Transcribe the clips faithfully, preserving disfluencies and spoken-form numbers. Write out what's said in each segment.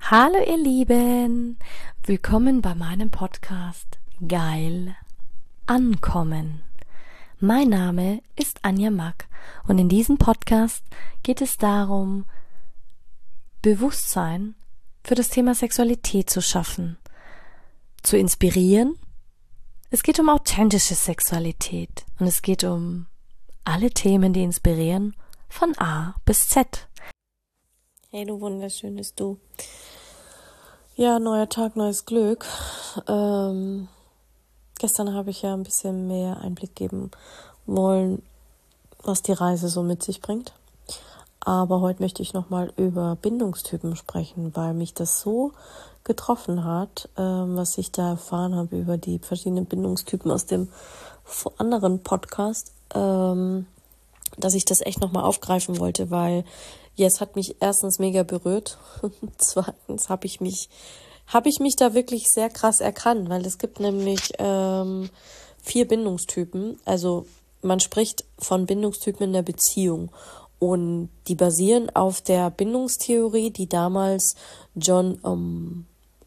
Hallo ihr Lieben, willkommen bei meinem Podcast Geil Ankommen. Mein Name ist Anja Mack und in diesem Podcast geht es darum, Bewusstsein für das Thema Sexualität zu schaffen, zu inspirieren. Es geht um authentische Sexualität und es geht um alle Themen, die inspirieren, von A bis Z. Hey du wunderschönes Du. Ja, neuer Tag, neues Glück. Ähm, gestern habe ich ja ein bisschen mehr Einblick geben wollen, was die Reise so mit sich bringt. Aber heute möchte ich nochmal über Bindungstypen sprechen, weil mich das so getroffen hat, ähm, was ich da erfahren habe über die verschiedenen Bindungstypen aus dem anderen Podcast, ähm, dass ich das echt nochmal aufgreifen wollte, weil ja, es hat mich erstens mega berührt und zweitens habe ich mich habe ich mich da wirklich sehr krass erkannt, weil es gibt nämlich ähm, vier Bindungstypen. Also man spricht von Bindungstypen in der Beziehung und die basieren auf der Bindungstheorie, die damals John ähm,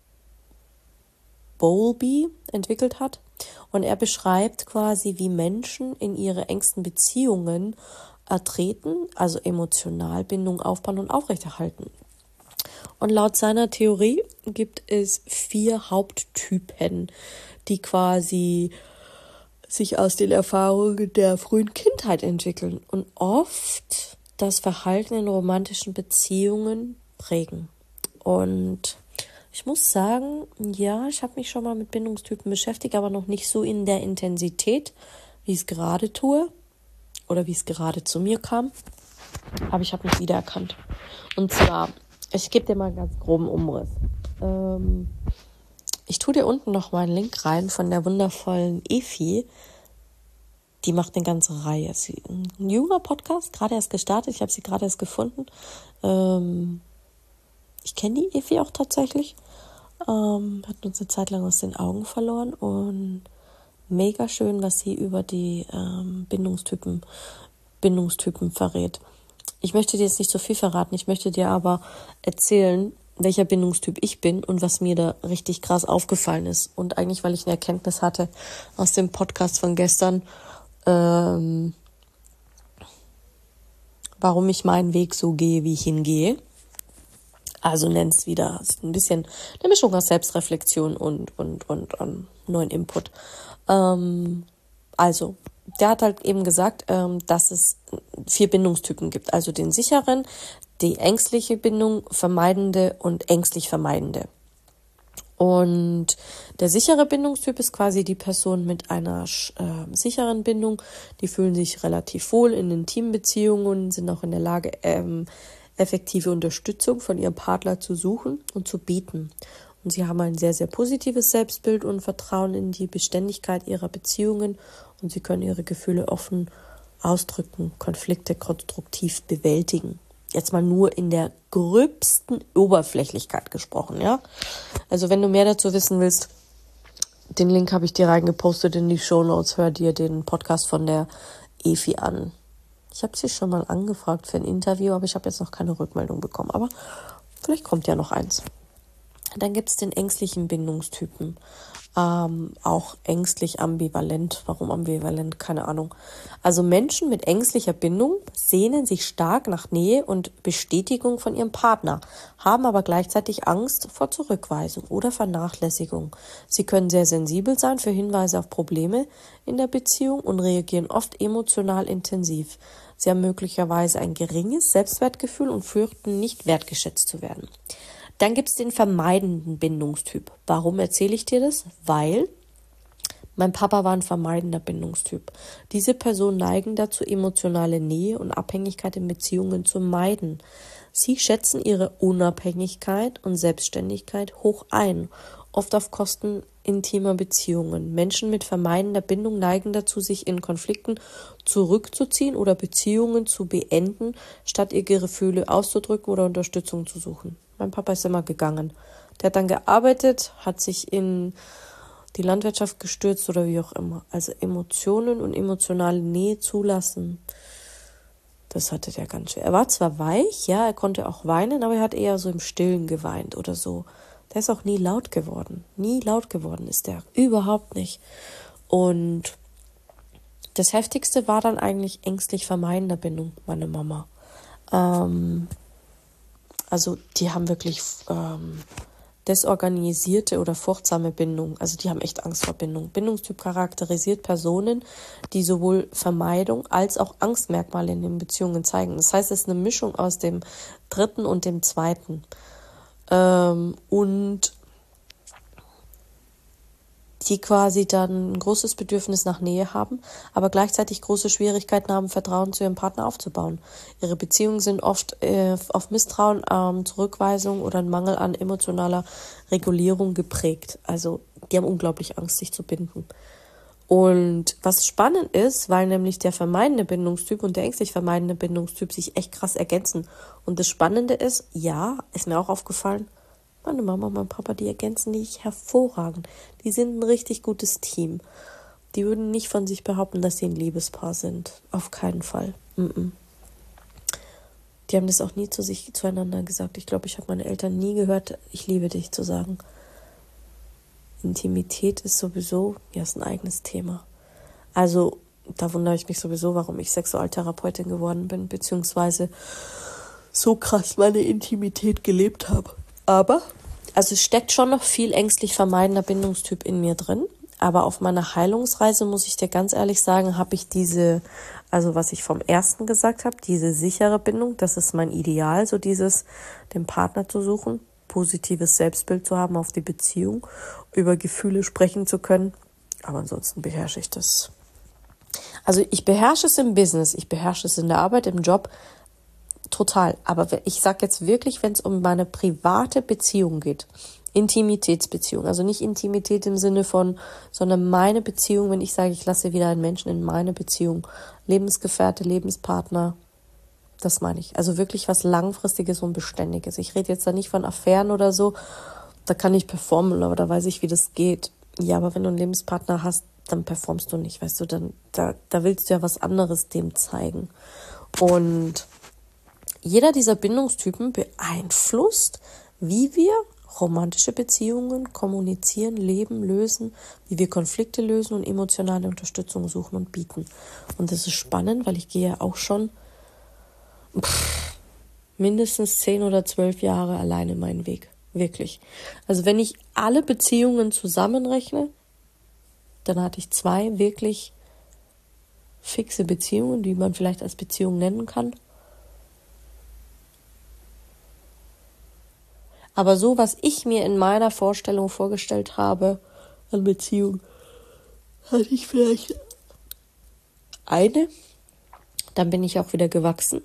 Bowlby entwickelt hat. Und er beschreibt quasi, wie Menschen in ihre engsten Beziehungen ertreten, also emotional Bindung aufbauen und aufrechterhalten. Und laut seiner Theorie gibt es vier Haupttypen, die quasi sich aus den Erfahrungen der frühen Kindheit entwickeln und oft das Verhalten in romantischen Beziehungen prägen. Und ich muss sagen, ja, ich habe mich schon mal mit Bindungstypen beschäftigt, aber noch nicht so in der Intensität, wie ich es gerade tue oder wie es gerade zu mir kam. Aber ich habe mich wiedererkannt. Und zwar, ich gebe dir mal einen ganz groben Umriss. Ähm, ich tue dir unten noch mal einen Link rein von der wundervollen Efi. Die macht eine ganze Reihe. Sie ist ein junger Podcast, gerade erst gestartet. Ich habe sie gerade erst gefunden. Ähm, ich kenne die Efi auch tatsächlich. Ähm, hat uns eine Zeit lang aus den Augen verloren und mega schön, was sie über die ähm, Bindungstypen, Bindungstypen verrät. Ich möchte dir jetzt nicht so viel verraten, ich möchte dir aber erzählen, welcher Bindungstyp ich bin und was mir da richtig krass aufgefallen ist. Und eigentlich, weil ich eine Erkenntnis hatte aus dem Podcast von gestern, ähm, warum ich meinen Weg so gehe, wie ich ihn gehe. Also nenn's wieder, ist ein bisschen eine Mischung aus Selbstreflexion und und und, und neuen Input. Ähm, also, der hat halt eben gesagt, ähm, dass es vier Bindungstypen gibt. Also den sicheren, die ängstliche Bindung, vermeidende und ängstlich vermeidende. Und der sichere Bindungstyp ist quasi die Person mit einer äh, sicheren Bindung. Die fühlen sich relativ wohl in intimen Beziehungen, sind auch in der Lage, ähm, effektive Unterstützung von ihrem Partner zu suchen und zu bieten. Und sie haben ein sehr, sehr positives Selbstbild und Vertrauen in die Beständigkeit ihrer Beziehungen und sie können ihre Gefühle offen ausdrücken, Konflikte konstruktiv bewältigen. Jetzt mal nur in der gröbsten Oberflächlichkeit gesprochen, ja. Also wenn du mehr dazu wissen willst, den Link habe ich dir reingepostet in die Shownotes, hör dir den Podcast von der Efi an. Ich habe sie schon mal angefragt für ein Interview, aber ich habe jetzt noch keine Rückmeldung bekommen. Aber vielleicht kommt ja noch eins. Dann gibt es den ängstlichen Bindungstypen. Ähm, auch ängstlich ambivalent. Warum ambivalent? Keine Ahnung. Also Menschen mit ängstlicher Bindung sehnen sich stark nach Nähe und Bestätigung von ihrem Partner, haben aber gleichzeitig Angst vor Zurückweisung oder Vernachlässigung. Sie können sehr sensibel sein für Hinweise auf Probleme in der Beziehung und reagieren oft emotional intensiv. Sie haben möglicherweise ein geringes Selbstwertgefühl und fürchten, nicht wertgeschätzt zu werden. Dann gibt es den vermeidenden Bindungstyp. Warum erzähle ich dir das? Weil mein Papa war ein vermeidender Bindungstyp. Diese Personen neigen dazu, emotionale Nähe und Abhängigkeit in Beziehungen zu meiden. Sie schätzen ihre Unabhängigkeit und Selbstständigkeit hoch ein, oft auf Kosten intimer Beziehungen. Menschen mit vermeidender Bindung neigen dazu, sich in Konflikten zurückzuziehen oder Beziehungen zu beenden, statt ihre Gefühle auszudrücken oder Unterstützung zu suchen. Mein Papa ist immer gegangen. Der hat dann gearbeitet, hat sich in die Landwirtschaft gestürzt oder wie auch immer. Also Emotionen und emotionale Nähe zulassen. Das hatte der ganz schwer. Er war zwar weich, ja, er konnte auch weinen, aber er hat eher so im Stillen geweint oder so. Der ist auch nie laut geworden. Nie laut geworden ist der. Überhaupt nicht. Und das Heftigste war dann eigentlich ängstlich vermeidender Bindung, meine Mama. Ähm, also die haben wirklich ähm, desorganisierte oder furchtsame Bindung. Also die haben echt Angst vor Bindung. Bindungstyp charakterisiert Personen, die sowohl Vermeidung als auch Angstmerkmale in den Beziehungen zeigen. Das heißt, es ist eine Mischung aus dem dritten und dem zweiten. Ähm, und die quasi dann ein großes Bedürfnis nach Nähe haben, aber gleichzeitig große Schwierigkeiten haben, Vertrauen zu ihrem Partner aufzubauen. Ihre Beziehungen sind oft äh, auf Misstrauen, ähm, Zurückweisung oder einen Mangel an emotionaler Regulierung geprägt. Also die haben unglaublich Angst, sich zu binden. Und was spannend ist, weil nämlich der vermeidende Bindungstyp und der ängstlich vermeidende Bindungstyp sich echt krass ergänzen. Und das Spannende ist, ja, ist mir auch aufgefallen, meine Mama und mein Papa, die ergänzen dich hervorragend. Die sind ein richtig gutes Team. Die würden nicht von sich behaupten, dass sie ein Liebespaar sind. Auf keinen Fall. Mm-mm. Die haben das auch nie zu sich zueinander gesagt. Ich glaube, ich habe meine Eltern nie gehört, ich liebe dich zu sagen. Intimität ist sowieso, ja, ist ein eigenes Thema. Also, da wundere ich mich sowieso, warum ich Sexualtherapeutin geworden bin, beziehungsweise so krass meine Intimität gelebt habe. Aber, also es steckt schon noch viel ängstlich vermeidender Bindungstyp in mir drin. Aber auf meiner Heilungsreise, muss ich dir ganz ehrlich sagen, habe ich diese, also was ich vom ersten gesagt habe, diese sichere Bindung, das ist mein Ideal, so dieses, den Partner zu suchen, positives Selbstbild zu haben auf die Beziehung, über Gefühle sprechen zu können. Aber ansonsten beherrsche ich das. Also ich beherrsche es im Business, ich beherrsche es in der Arbeit, im Job, total. Aber ich sage jetzt wirklich, wenn es um meine private Beziehung geht, Intimitätsbeziehung, also nicht Intimität im Sinne von, sondern meine Beziehung, wenn ich sage, ich lasse wieder einen Menschen in meine Beziehung, Lebensgefährte, Lebenspartner, das meine ich. Also wirklich was Langfristiges und Beständiges. Ich rede jetzt da nicht von Affären oder so, da kann ich performen, aber da weiß ich, wie das geht. Ja, aber wenn du einen Lebenspartner hast, dann performst du nicht, weißt du, dann da, da willst du ja was anderes dem zeigen. Und jeder dieser Bindungstypen beeinflusst, wie wir romantische Beziehungen kommunizieren, leben, lösen, wie wir Konflikte lösen und emotionale Unterstützung suchen und bieten. Und das ist spannend, weil ich gehe ja auch schon pff, mindestens zehn oder zwölf Jahre alleine meinen Weg. Wirklich. Also wenn ich alle Beziehungen zusammenrechne, dann hatte ich zwei wirklich fixe Beziehungen, die man vielleicht als Beziehung nennen kann. Aber so, was ich mir in meiner Vorstellung vorgestellt habe an Beziehung, hatte ich vielleicht eine. Dann bin ich auch wieder gewachsen.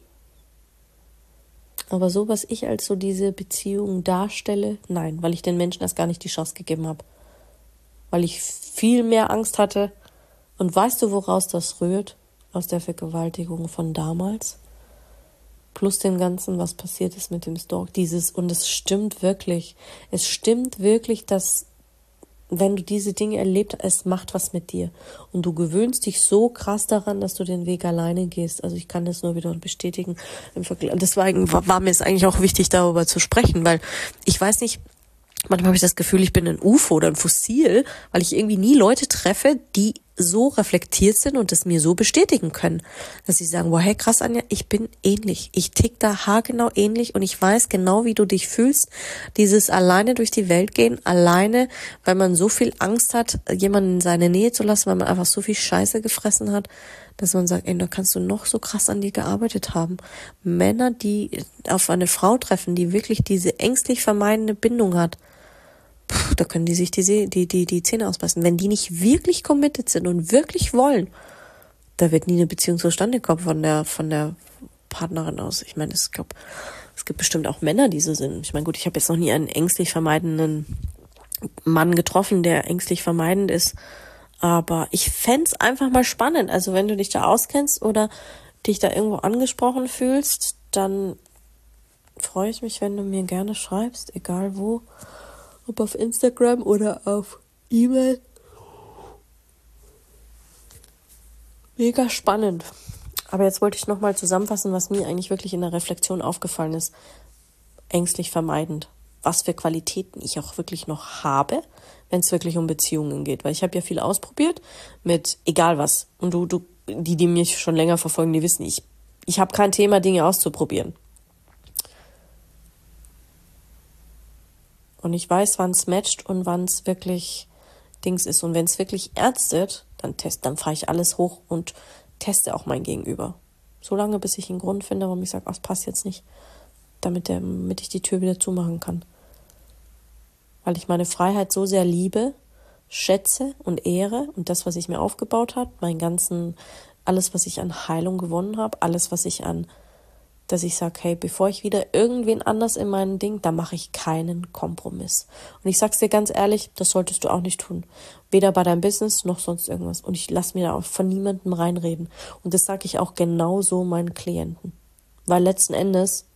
Aber so, was ich als so diese Beziehung darstelle, nein, weil ich den Menschen erst gar nicht die Chance gegeben habe. Weil ich viel mehr Angst hatte. Und weißt du, woraus das rührt? Aus der Vergewaltigung von damals. Plus dem Ganzen, was passiert ist mit dem Stalk. Dieses, und es stimmt wirklich. Es stimmt wirklich, dass, wenn du diese Dinge erlebt hast, es macht was mit dir. Und du gewöhnst dich so krass daran, dass du den Weg alleine gehst. Also ich kann das nur wieder bestätigen. Deswegen war mir es eigentlich auch wichtig, darüber zu sprechen, weil ich weiß nicht, manchmal habe ich das Gefühl, ich bin ein U F O oder ein Fossil, weil ich irgendwie nie Leute treffe, die so reflektiert sind und das mir so bestätigen können, dass sie sagen, wow, hey, krass, Anja, ich bin ähnlich. Ich tick da haargenau ähnlich und ich weiß genau, wie du dich fühlst. Dieses alleine durch die Welt gehen, alleine, weil man so viel Angst hat, jemanden in seine Nähe zu lassen, weil man einfach so viel Scheiße gefressen hat, dass man sagt, ey, da kannst du noch so krass an dir gearbeitet haben. Männer, die auf eine Frau treffen, die wirklich diese ängstlich vermeidende Bindung hat, Puh, da können die sich die, die, die, die Zähne ausbeißen. Wenn die nicht wirklich committed sind und wirklich wollen, da wird nie eine Beziehung zustande kommen von der, von der Partnerin aus. Ich meine, es, glaub, es gibt bestimmt auch Männer, die so sind. Ich meine, gut, ich habe jetzt noch nie einen ängstlich vermeidenden Mann getroffen, der ängstlich vermeidend ist. Aber ich fänd's einfach mal spannend. Also wenn du dich da auskennst oder dich da irgendwo angesprochen fühlst, dann freue ich mich, wenn du mir gerne schreibst, egal wo. Ob auf Instagram oder auf E-Mail. Mega spannend. Aber jetzt wollte ich nochmal zusammenfassen, was mir eigentlich wirklich in der Reflexion aufgefallen ist. Ängstlich vermeidend. Was für Qualitäten ich auch wirklich noch habe, wenn es wirklich um Beziehungen geht. Weil ich habe ja viel ausprobiert mit egal was. Und du, du, die, die mich schon länger verfolgen, die wissen, ich, ich habe kein Thema, Dinge auszuprobieren. Und ich weiß, wann es matcht und wann es wirklich Dings ist. Und wenn es wirklich ernst wird, dann test, dann fahre ich alles hoch und teste auch mein Gegenüber. So lange, bis ich einen Grund finde, warum ich sage, ach, das passt jetzt nicht. Damit, der, damit ich die Tür wieder zumachen kann. Weil ich meine Freiheit so sehr liebe, schätze und ehre und das, was ich mir aufgebaut habe, meinen ganzen, alles, was ich an Heilung gewonnen habe, alles, was ich an, dass ich sage, hey, bevor ich wieder irgendwen anders in meinem Ding, da mache ich keinen Kompromiss. Und ich sag's dir ganz ehrlich, das solltest du auch nicht tun. Weder bei deinem Business noch sonst irgendwas. Und ich lasse mir da auch von niemandem reinreden. Und das sage ich auch genauso meinen Klienten. Weil letzten Endes,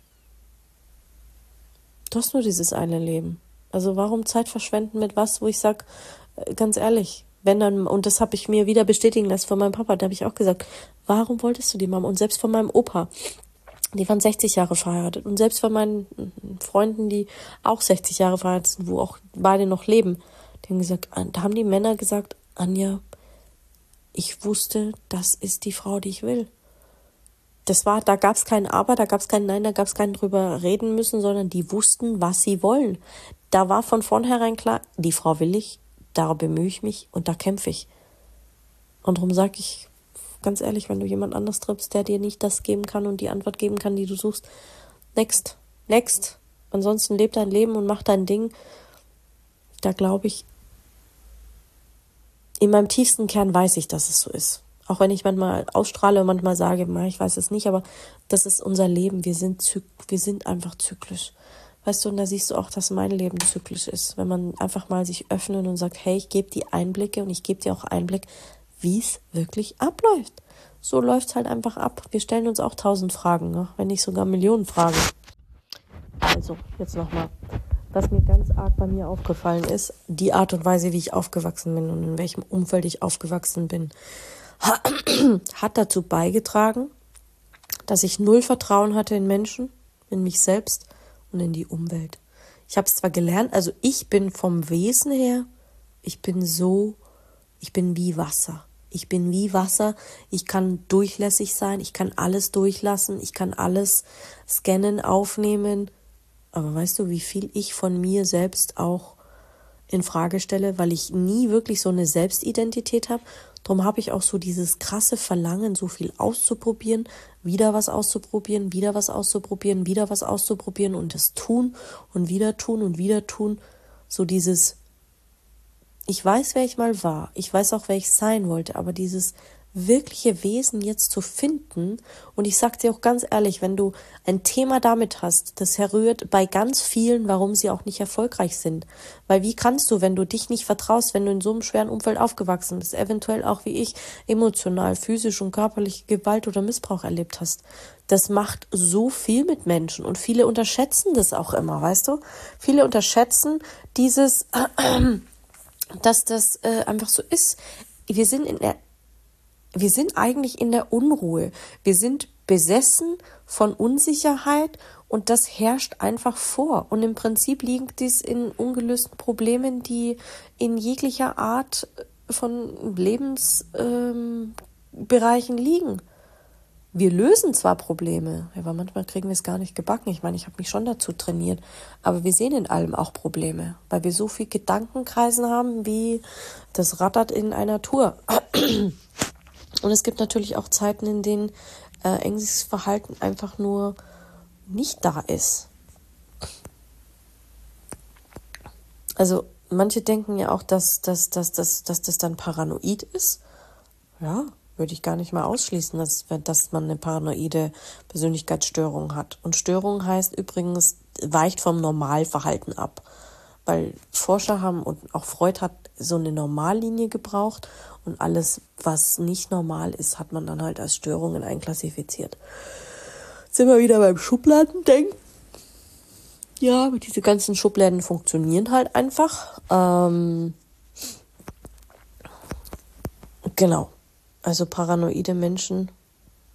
du hast nur dieses eine Leben. Also warum Zeit verschwenden mit was, wo ich sage, ganz ehrlich, wenn dann, und das habe ich mir wieder bestätigen lassen von meinem Papa, da habe ich auch gesagt, warum wolltest du die Mama? Und selbst von meinem Opa, die waren sechzig Jahre verheiratet. Und selbst von meinen Freunden, die auch sechzig Jahre verheiratet sind, wo auch beide noch leben, die haben gesagt, da haben die Männer gesagt, Anja, ich wusste, das ist die Frau, die ich will. Das war, da gab es kein Aber, da gab es kein Nein, da gab es kein drüber reden müssen, sondern die wussten, was sie wollen. Da war von vornherein klar, die Frau will ich, da bemühe ich mich und da kämpfe ich. Und darum sage ich, ganz ehrlich, wenn du jemand anders triffst, der dir nicht das geben kann und die Antwort geben kann, die du suchst, next, next. Ansonsten leb dein Leben und mach dein Ding. Da glaube ich, in meinem tiefsten Kern weiß ich, dass es so ist. Auch wenn ich manchmal ausstrahle und manchmal sage, ich weiß es nicht, aber das ist unser Leben. Wir sind, zyk- wir sind einfach zyklisch. Weißt du, und da siehst du auch, dass mein Leben zyklisch ist. Wenn man einfach mal sich öffnet und sagt, hey, ich gebe dir Einblicke und ich gebe dir auch Einblick, wie es wirklich abläuft. So läuft es halt einfach ab. Wir stellen uns auch tausend Fragen, ne? Wenn nicht sogar Millionen Fragen. Also, jetzt nochmal. Was mir ganz arg bei mir aufgefallen ist, die Art und Weise, wie ich aufgewachsen bin und in welchem Umfeld ich aufgewachsen bin, hat dazu beigetragen, dass ich null Vertrauen hatte in Menschen, in mich selbst und in die Umwelt. Ich habe es zwar gelernt, also ich bin vom Wesen her, ich bin so, ich bin wie Wasser. Ich bin wie Wasser, ich kann durchlässig sein, ich kann alles durchlassen, ich kann alles scannen, aufnehmen. Aber weißt du, wie viel ich von mir selbst auch in Frage stelle, weil ich nie wirklich so eine Selbstidentität habe. Darum habe ich auch so dieses krasse Verlangen, so viel auszuprobieren, wieder was auszuprobieren, wieder was auszuprobieren, wieder was auszuprobieren und das tun und wieder tun und wieder tun. So dieses, ich weiß, wer ich mal war, ich weiß auch, wer ich sein wollte, aber dieses wirkliche Wesen jetzt zu finden, und ich sag dir auch ganz ehrlich, wenn du ein Thema damit hast, das herrührt bei ganz vielen, warum sie auch nicht erfolgreich sind. Weil wie kannst du, wenn du dich nicht vertraust, wenn du in so einem schweren Umfeld aufgewachsen bist, eventuell auch wie ich, emotional, physisch und körperliche Gewalt oder Missbrauch erlebt hast, das macht so viel mit Menschen und viele unterschätzen das auch immer, weißt du? Viele unterschätzen dieses, dass das äh, einfach so ist. Wir sind in der Wir sind eigentlich in der Unruhe. Wir sind besessen von Unsicherheit und das herrscht einfach vor. Und im Prinzip liegt dies in ungelösten Problemen, die in jeglicher Art von Lebensbereichen ähm, liegen. Wir lösen zwar Probleme, aber manchmal kriegen wir es gar nicht gebacken. Ich meine, ich habe mich schon dazu trainiert, aber wir sehen in allem auch Probleme, weil wir so viel Gedankenkreisen haben, wie das rattert in einer Tour. Und es gibt natürlich auch Zeiten, in denen äh, ängstliches Verhalten einfach nur nicht da ist. Also manche denken ja auch, dass, dass, dass, dass, dass das dann paranoid ist. Ja, würde ich gar nicht mal ausschließen, dass, dass man eine paranoide Persönlichkeitsstörung hat. Und Störung heißt übrigens, weicht vom Normalverhalten ab. Weil Forscher haben und auch Freud hat so eine Normallinie gebraucht und alles, was nicht normal ist, hat man dann halt als Störungen einklassifiziert. Jetzt sind wir wieder beim Schubladendenken. Ja, aber diese ganzen Schubladen funktionieren halt einfach. Ähm, genau. Also paranoide Menschen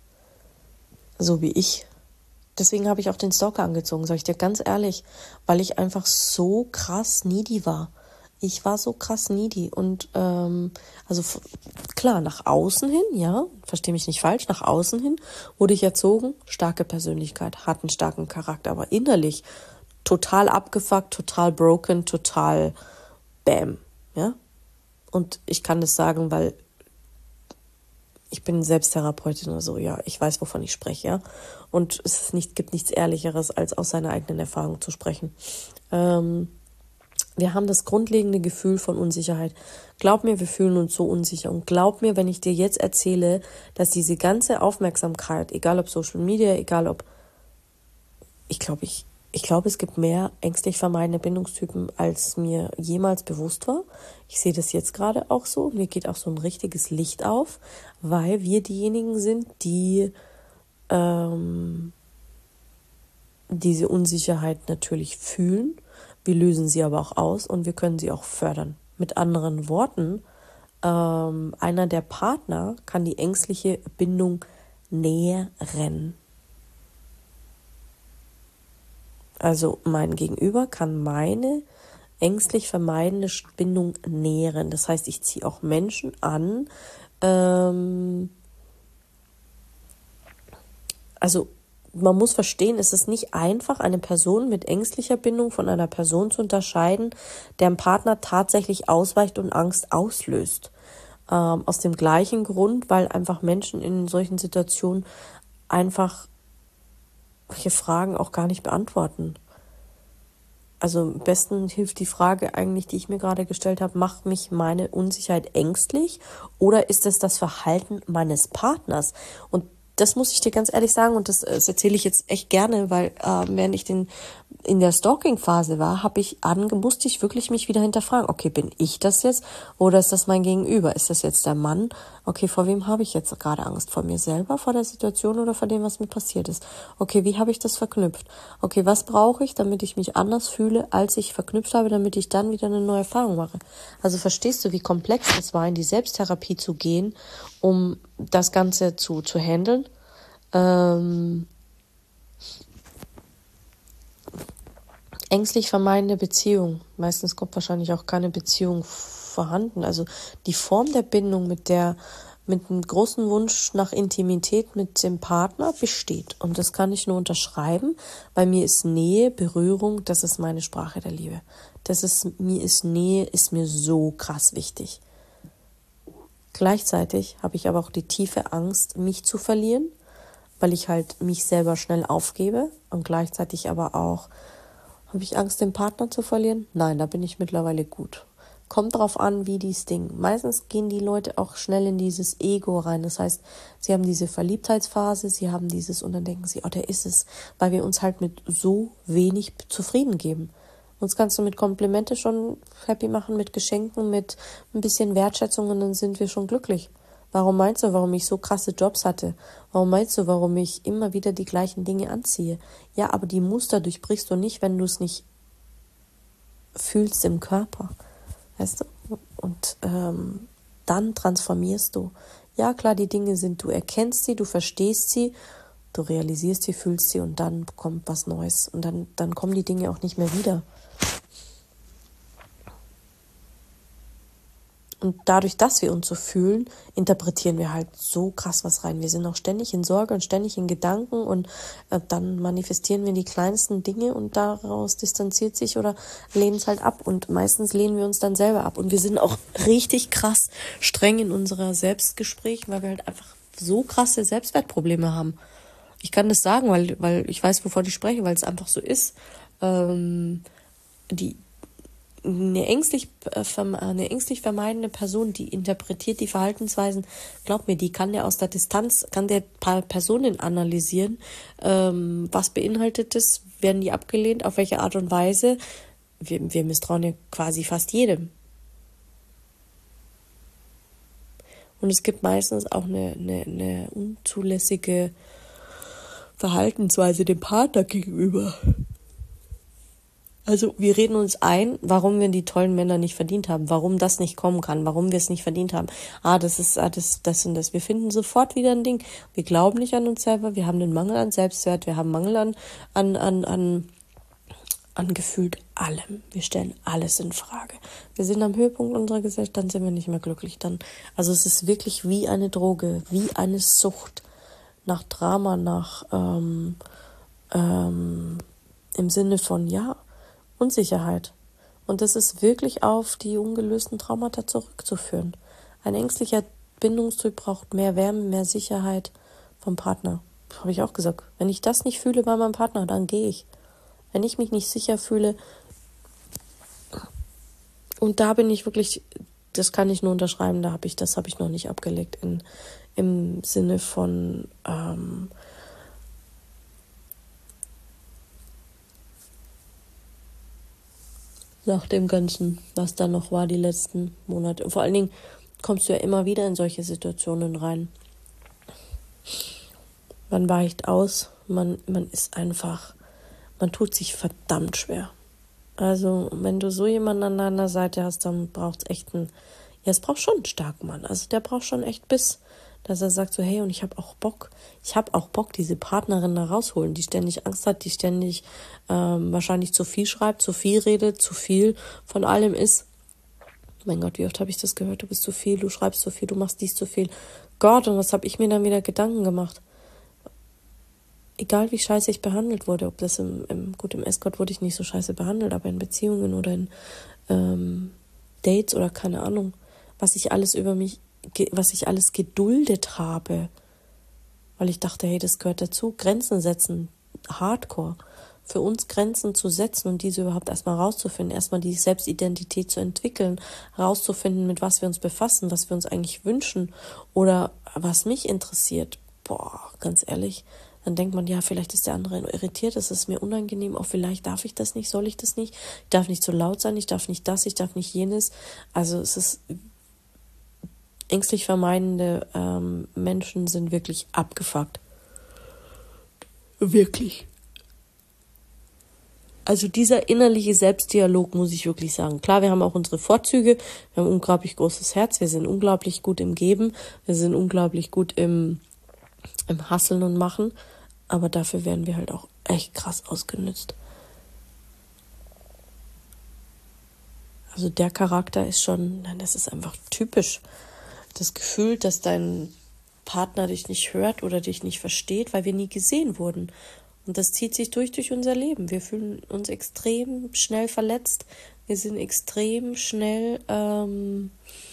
so wie ich. Deswegen habe ich auch den Stalker angezogen, sage ich dir ganz ehrlich, weil ich einfach so krass needy war. Ich war so krass needy und ähm, also f- klar, nach außen hin, ja, verstehe mich nicht falsch, nach außen hin wurde ich erzogen, starke Persönlichkeit, hat einen starken Charakter, aber innerlich total abgefuckt, total broken, total bam, ja. Und ich kann das sagen, weil ich bin Selbsttherapeutin oder so, ja, ich weiß, wovon ich spreche, ja. Und es ist nicht, gibt nichts Ehrlicheres, als aus seiner eigenen Erfahrung zu sprechen. Ähm, Wir haben das grundlegende Gefühl von Unsicherheit. Glaub mir, wir fühlen uns so unsicher. Und glaub mir, wenn ich dir jetzt erzähle, dass diese ganze Aufmerksamkeit, egal ob Social Media, egal ob, ich glaube, ich, ich glaube, es gibt mehr ängstlich vermeidende Bindungstypen, als mir jemals bewusst war. Ich sehe das jetzt gerade auch so. Mir geht auch so ein richtiges Licht auf, weil wir diejenigen sind, die ähm, diese Unsicherheit natürlich fühlen. Wir lösen sie aber auch aus und wir können sie auch fördern. Mit anderen Worten, ähm, einer der Partner kann die ängstliche Bindung nähren. Also mein Gegenüber kann meine ängstlich vermeidende Bindung nähren. Das heißt, ich ziehe auch Menschen an. Ähm, also man muss verstehen, es ist nicht einfach, eine Person mit ängstlicher Bindung von einer Person zu unterscheiden, deren Partner tatsächlich ausweicht und Angst auslöst. Ähm, aus dem gleichen Grund, weil einfach Menschen in solchen Situationen einfach solche Fragen auch gar nicht beantworten. Also am besten hilft die Frage eigentlich, die ich mir gerade gestellt habe, macht mich meine Unsicherheit ängstlich oder ist es das Verhalten meines Partners? Und das muss ich dir ganz ehrlich sagen und das, das erzähle ich jetzt echt gerne, weil äh, während ich den, in der Stalking-Phase war, habe ich ange, musste ich wirklich mich wieder hinterfragen, okay, bin ich das jetzt oder ist das mein Gegenüber? Ist das jetzt der Mann? Okay, vor wem habe ich jetzt gerade Angst? Vor mir selber, vor der Situation oder vor dem, was mir passiert ist? Okay, wie habe ich das verknüpft? Okay, was brauche ich, damit ich mich anders fühle, als ich verknüpft habe, damit ich dann wieder eine neue Erfahrung mache? Also verstehst du, wie komplex es war, in die Selbsttherapie zu gehen, um das Ganze zu, zu handeln? Ähm, ängstlich vermeidende Beziehung. Meistens kommt wahrscheinlich auch keine Beziehung vorhanden. Also die Form der Bindung, mit der mit einem großen Wunsch nach Intimität mit dem Partner besteht. Und das kann ich nur unterschreiben. Bei mir ist Nähe, Berührung, das ist meine Sprache der Liebe. Das ist, mir ist Nähe, ist mir so krass wichtig. Gleichzeitig habe ich aber auch die tiefe Angst, mich zu verlieren, weil ich halt mich selber schnell aufgebe und gleichzeitig aber auch, habe ich Angst, den Partner zu verlieren? Nein, da bin ich mittlerweile gut. Kommt drauf an, wie dies Ding. Meistens gehen die Leute auch schnell in dieses Ego rein. Das heißt, sie haben diese Verliebtheitsphase, sie haben dieses und dann denken sie, oh, der ist es, weil wir uns halt mit so wenig zufrieden geben. Uns kannst du mit Komplimente schon happy machen, mit Geschenken, mit ein bisschen Wertschätzung und dann sind wir schon glücklich. Warum meinst du, warum ich so krasse Jobs hatte? Warum meinst du, warum ich immer wieder die gleichen Dinge anziehe? Ja, aber die Muster durchbrichst du nicht, wenn du es nicht fühlst im Körper. Weißt du? Und ähm, dann transformierst du. Ja, klar, die Dinge sind, du erkennst sie, du verstehst sie, du realisierst sie, fühlst sie und dann kommt was Neues. Und dann, dann kommen die Dinge auch nicht mehr wieder. Und dadurch, dass wir uns so fühlen, interpretieren wir halt so krass was rein. Wir sind auch ständig in Sorge und ständig in Gedanken und äh, dann manifestieren wir die kleinsten Dinge und daraus distanziert sich oder lehnen es halt ab. Und meistens lehnen wir uns dann selber ab. Und wir sind auch richtig krass streng in unserer Selbstgespräch, weil wir halt einfach so krasse Selbstwertprobleme haben. Ich kann das sagen, weil, weil ich weiß, wovon ich spreche, weil es einfach so ist. Ähm, die Eine ängstlich, eine ängstlich vermeidende Person, die interpretiert die Verhaltensweisen, glaub mir, die kann ja aus der Distanz, kann der paar Personen analysieren, ähm, was beinhaltet es, werden die abgelehnt, auf welche Art und Weise. Wir, wir misstrauen ja quasi fast jedem. Und es gibt meistens auch eine, eine, eine unzulässige Verhaltensweise dem Partner gegenüber. Also wir reden uns ein, warum wir die tollen Männer nicht verdient haben, warum das nicht kommen kann, warum wir es nicht verdient haben. Ah, das ist ah, das, das und das. Wir finden sofort wieder ein Ding. Wir glauben nicht an uns selber, wir haben einen Mangel an Selbstwert, wir haben Mangel an, an, an, an, an gefühlt allem. Wir stellen alles in Frage. Wir sind am Höhepunkt unserer Gesellschaft, dann sind wir nicht mehr glücklich. Dann, also es ist wirklich wie eine Droge, wie eine Sucht nach Drama, nach ähm, ähm, im Sinne von, ja, Unsicherheit. Und das ist wirklich auf die ungelösten Traumata zurückzuführen. Ein ängstlicher Bindungstyp braucht mehr Wärme, mehr Sicherheit vom Partner. Habe ich auch gesagt. Wenn ich das nicht fühle bei meinem Partner, dann gehe ich. Wenn ich mich nicht sicher fühle, und da bin ich wirklich, das kann ich nur unterschreiben, da habe ich, das habe ich noch nicht abgelegt in, im Sinne von ähm, nach dem Ganzen, was da noch war die letzten Monate. Und vor allen Dingen kommst du ja immer wieder in solche Situationen rein. Man weicht aus, man, man ist einfach, man tut sich verdammt schwer. Also wenn du so jemanden an deiner Seite hast, dann braucht es echt einen, ja, es braucht schon einen starken Mann. Also der braucht schon echt Biss, dass er sagt so, hey, und ich habe auch Bock, ich habe auch Bock, diese Partnerin da rausholen, die ständig Angst hat, die ständig ähm, wahrscheinlich zu viel schreibt, zu viel redet, zu viel von allem ist. Mein Gott, wie oft habe ich das gehört, du bist zu viel, du schreibst zu viel, du machst dies zu viel. Gott, und was habe ich mir dann wieder Gedanken gemacht? Egal wie scheiße ich behandelt wurde, ob das im, im gut, im Escort wurde ich nicht so scheiße behandelt, aber in Beziehungen oder in ähm, Dates oder keine Ahnung, was ich alles über mich was ich alles geduldet habe, weil ich dachte, hey, das gehört dazu, Grenzen setzen, Hardcore, für uns Grenzen zu setzen und diese überhaupt erstmal rauszufinden, erstmal die Selbstidentität zu entwickeln, rauszufinden, mit was wir uns befassen, was wir uns eigentlich wünschen oder was mich interessiert. Boah, ganz ehrlich, dann denkt man, ja, vielleicht ist der andere irritiert, es ist mir unangenehm, auch vielleicht darf ich das nicht, soll ich das nicht, ich darf nicht so laut sein, ich darf nicht das, ich darf nicht jenes, also es ist ängstlich vermeidende ähm, Menschen sind wirklich abgefuckt. Wirklich. Also dieser innerliche Selbstdialog, muss ich wirklich sagen. Klar, wir haben auch unsere Vorzüge, wir haben ein unglaublich großes Herz, wir sind unglaublich gut im Geben, wir sind unglaublich gut im, im Hasseln und Machen, aber dafür werden wir halt auch echt krass ausgenutzt. Also der Charakter ist schon, nein, das ist einfach typisch. Das Gefühl, dass dein Partner dich nicht hört oder dich nicht versteht, weil wir nie gesehen wurden. Und das zieht sich durch durch unser Leben. Wir fühlen uns extrem schnell verletzt. Wir sind extrem schnell, ähm,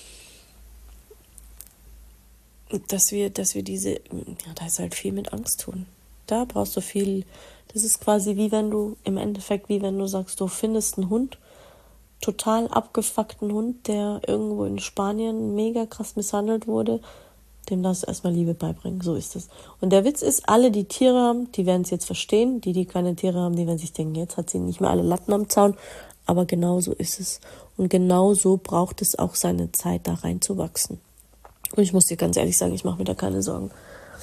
dass wir, dass wir diese, ja, da ist halt viel mit Angst tun. Da brauchst du viel. Das ist quasi wie wenn du, im Endeffekt wie wenn du sagst, du findest einen Hund, total abgefuckten Hund, der irgendwo in Spanien mega krass misshandelt wurde, dem darfst du erstmal Liebe beibringen. So ist es. Und der Witz ist, alle, die Tiere haben, die werden es jetzt verstehen. Die, die keine Tiere haben, die werden sich denken, jetzt hat sie nicht mehr alle Latten am Zaun. Aber genau so ist es. Und genau so braucht es auch seine Zeit, da reinzuwachsen. Und ich muss dir ganz ehrlich sagen, ich mache mir da keine Sorgen.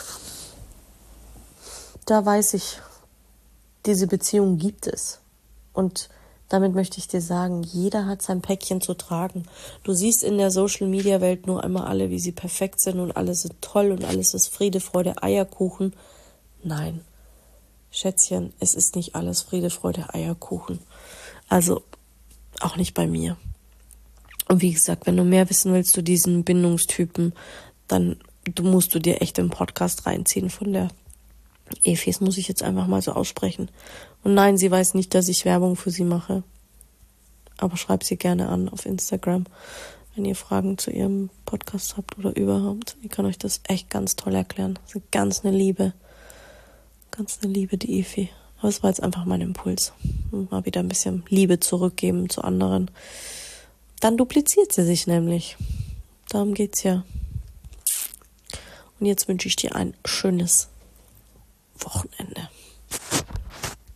Da weiß ich, diese Beziehung gibt es. Und damit möchte ich dir sagen, jeder hat sein Päckchen zu tragen. Du siehst in der Social-Media-Welt nur einmal alle, wie sie perfekt sind und alles ist toll und alles ist Friede, Freude, Eierkuchen. Nein, Schätzchen, es ist nicht alles Friede, Freude, Eierkuchen. Also auch nicht bei mir. Und wie gesagt, wenn du mehr wissen willst zu diesen Bindungstypen, dann du musst du dir echt im Podcast reinziehen von der Efi. Das muss ich jetzt einfach mal so aussprechen. Und nein, sie weiß nicht, dass ich Werbung für sie mache. Aber schreib sie gerne an auf Instagram, wenn ihr Fragen zu ihrem Podcast habt oder überhaupt. Ich kann euch das echt ganz toll erklären. Das ist ganz eine Liebe. Ganz eine Liebe, die Efi. Aber es war jetzt einfach mein Impuls. Mal wieder ein bisschen Liebe zurückgeben zu anderen. Dann dupliziert sie sich nämlich. Darum geht's ja. Und jetzt wünsche ich dir ein schönes Wochenende.